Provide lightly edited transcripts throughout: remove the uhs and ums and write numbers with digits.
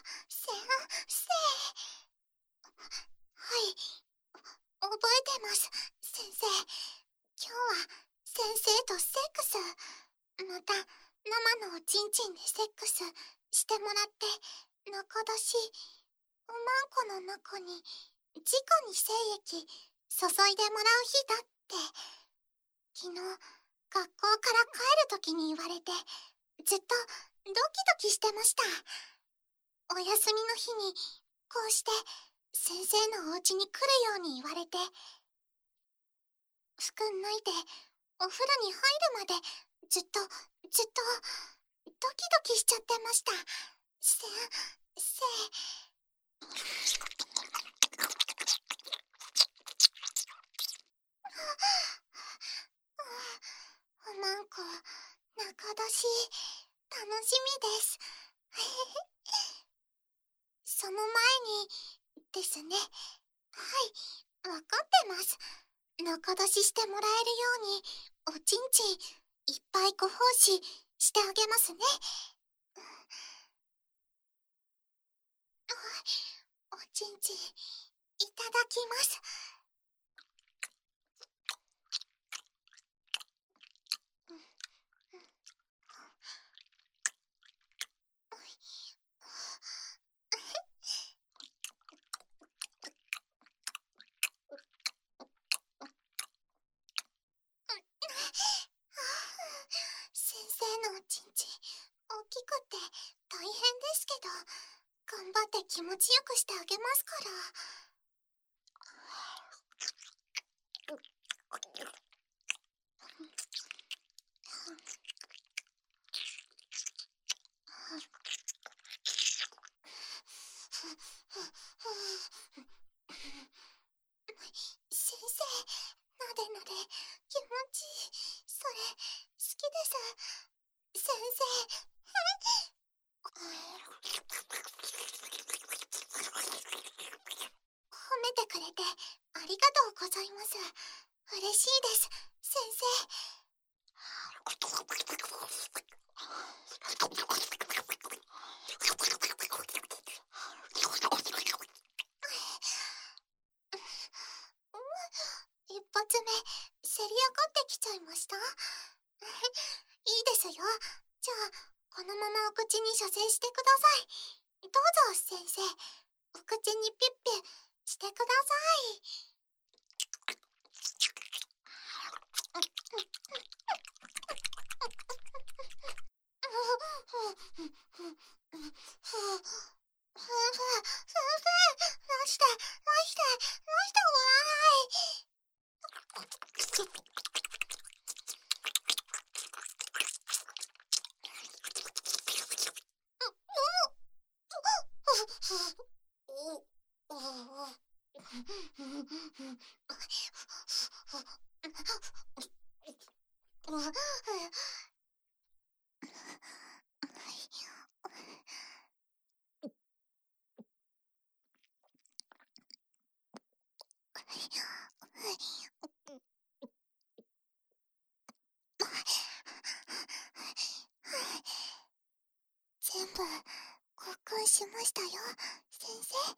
先生。はい、覚えてます、先生。今日は先生とセックス。また、生のおちんちんでセックスしてもらって、中出し、おまんこの中に、直に精液注いでもらう日だって、昨日、学校から帰るときに言われて、ずっとドキドキしてました。お休みの日に、こうして、先生のお家に来るように言われて、服脱いで、お風呂に入るまで、ずっと、ドキドキしちゃってました。先生。おまんこ、中出し、楽しみです。その前に、ですね。はい、わかってます。中出ししてもらえるように、おちんちん、いっぱいご奉仕してあげますね。おちんちん、いただきます。先生のおちんちん、大きくて大変ですけど、頑張って気持ちよくしてあげますから。先生、なでなで、気持ちいい。それ、好きです。先生。褒めてくれて、ありがとうございます。嬉しいです、先生。一発目、せり上がってきちゃいました。いいですよ。じゃあ、このままお口に射精してください。どうぞ、先生。お口にピッピッしてください。先生、出して、全部、交換しましたよ、先生。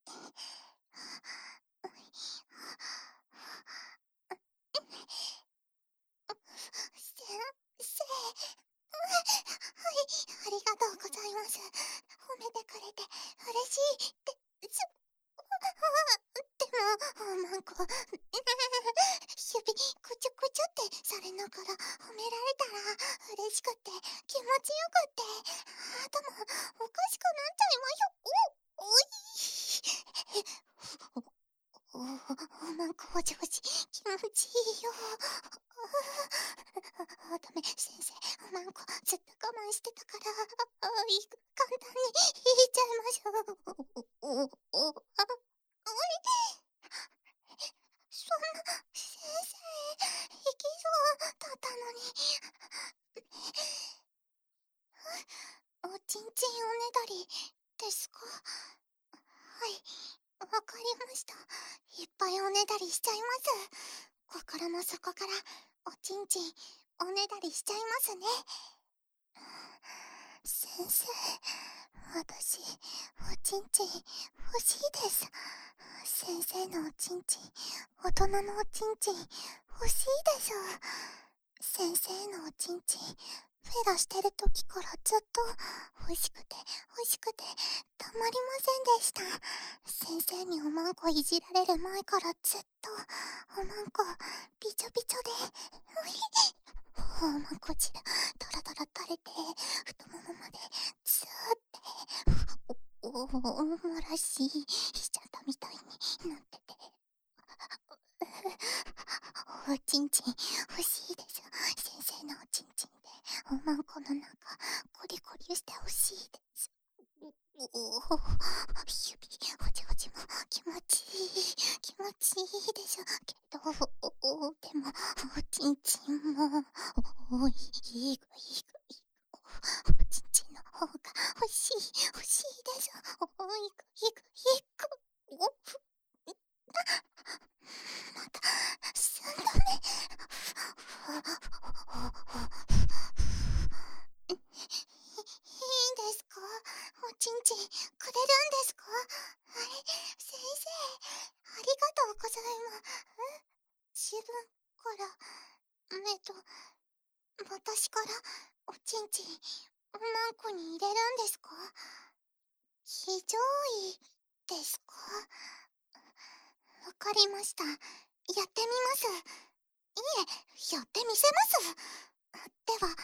先生。はい、ありがとうございます。褒めてくれて嬉しいです。でも、おまんこ、指くちょくちょってされながら褒められたら嬉しくて気持ちよくって頭おかしくなっちゃいましょ。おまんこお上司気持ちいいよ。ダメ、先生、おまんこずっと我慢してたから、簡単に言っちゃいましょう。そんな、先生、いきそうだったのに。おちんちんおねだりですか？はい、わかりました。いっぱいおねだりしちゃいます。心の底からおちんちんおねだりしちゃいますね。先生、私、 ちんちん欲しいです。先生のおちんちん、大人のおちんちん欲しいでしょ。先生のおちんちんフェラしてる時からずっと欲しくて欲しくてたまりませんでした。先生におまんこいじられる前からずっとおまんこびちょびちょでおまんこ汁ドラドラ垂れて太ももまでずーって漏らししちゃったみたいになってておちんちん欲しいでしょ。先生のおちんちんでおまんこの中コリコリしてほしいです。指ほちほちも気持ちいい気持ちいいでしょ。けどでもおちんちんもいいぐおちんちんの方が欲しいでしょ。いくまた3度目いいですか？おちんちんくれるんですか？あれ、先生ありがとうございます。自分から私からおちんちんおまんこに入れるんですか？非常位ですか？わかりました。やってみます。いえ、やってみせます。では、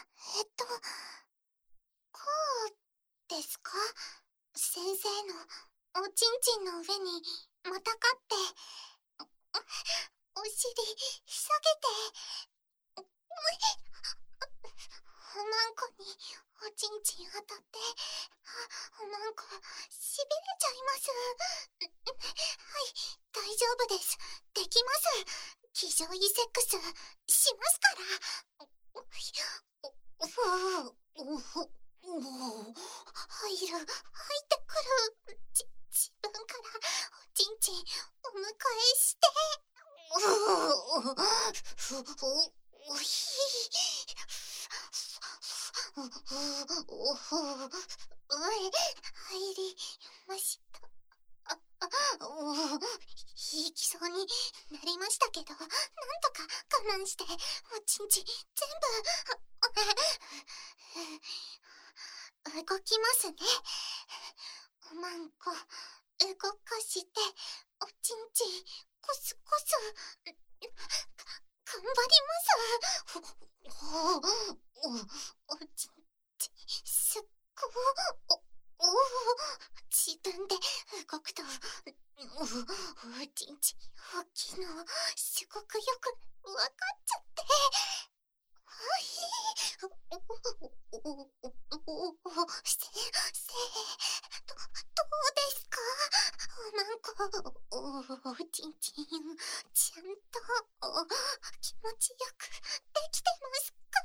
こうですか？先生のおちんちんの上にまたがってお尻下げておまんこにおちんちん当たっておまんこしびれちゃいます。はい、大丈夫です。できます。気上位セックスしますから。入ってくる。自分からおちんちんお迎えして。おひ入りました。いきそうになりましたけど、なんとか我慢しておちんちん全部動きますね。おまんこ動かしておちんちんコスコス頑張ります。おちんちんすっご自分で動くとおちんちん大きいのすごくよくわかっちゃってどうですか？おまんこおちんちんちゃんと気持ちよくできてますか？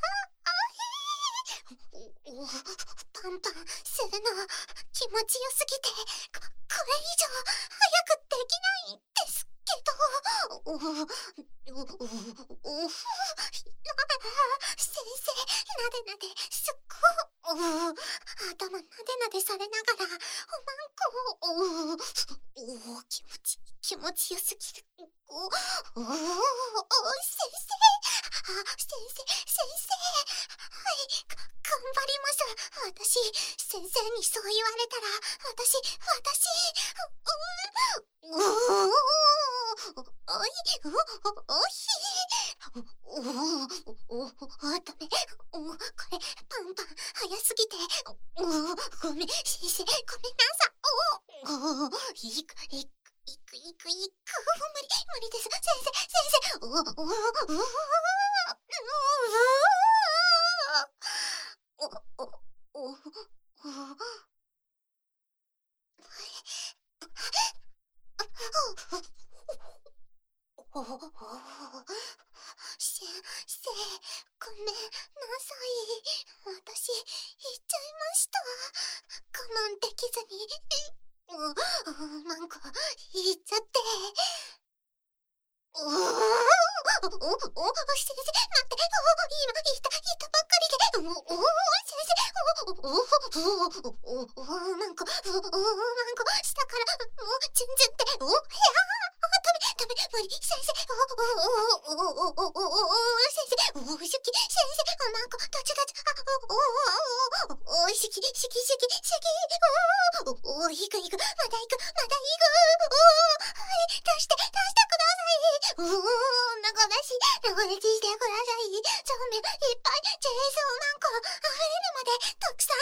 パンパンするの気持ちよすぎてこれ以上早くできないんですけど。先生なでなですっご頭なでなでされながらおまんこ気持ちよすぎる。先生はい頑張ります。私先生にそう言われたら私ダメこれパンパン早すぎてごめん先生ごめんなさい無理です先生先生ごめんなさい。私言っちゃいました。我慢できずにマンコ言っちゃって。先生待って今言ったばっかりで先生、なんか、下から、もう、全然って、ダメ、無理、先生、先生、しき、先生、なんか、たち、しき、行く、まだ行く、出してください。流ししてください。そうめんいっぱい、チェーソーマンコ、溢れるまで、たくさん。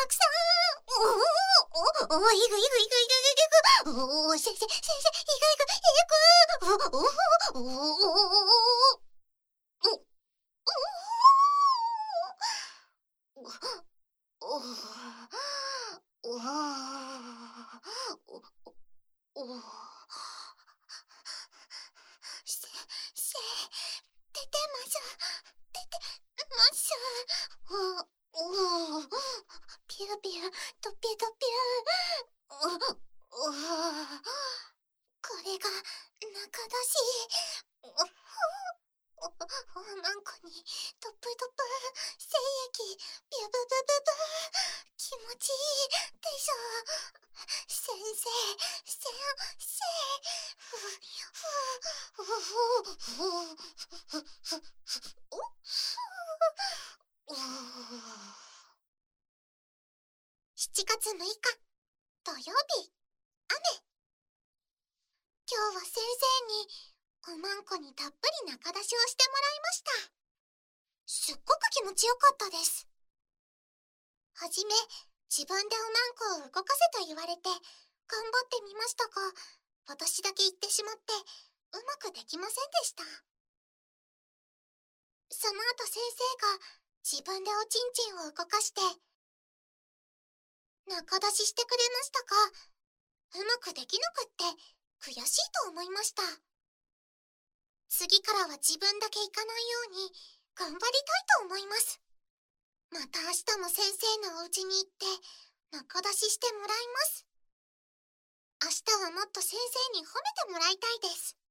先生、行せ、出てます。ピューピュー、ドピュドピュー。これが、中出し。マンコに、ドプ、精液、ビュブブブブ。気持ちいいでしょ。先生、7月6日、土曜日、雨。今日は先生に、おまんこにたっぷり中出しをしてもらいました。すっごく気持ちよかったです。はじめ、自分でおまんこを動かせと言われて、頑張ってみましたが、私だけ言ってしまって、うまくできませんでした。その後先生が、自分でおちんちんを動かして、中出ししてくれましたが、うまくできなくって、悔しいと思いました。次からは自分だけ行かないように頑張りたいと思います。また明日も先生のお家に行って中出ししてもらいます。明日はもっと先生に褒めてもらいたいです。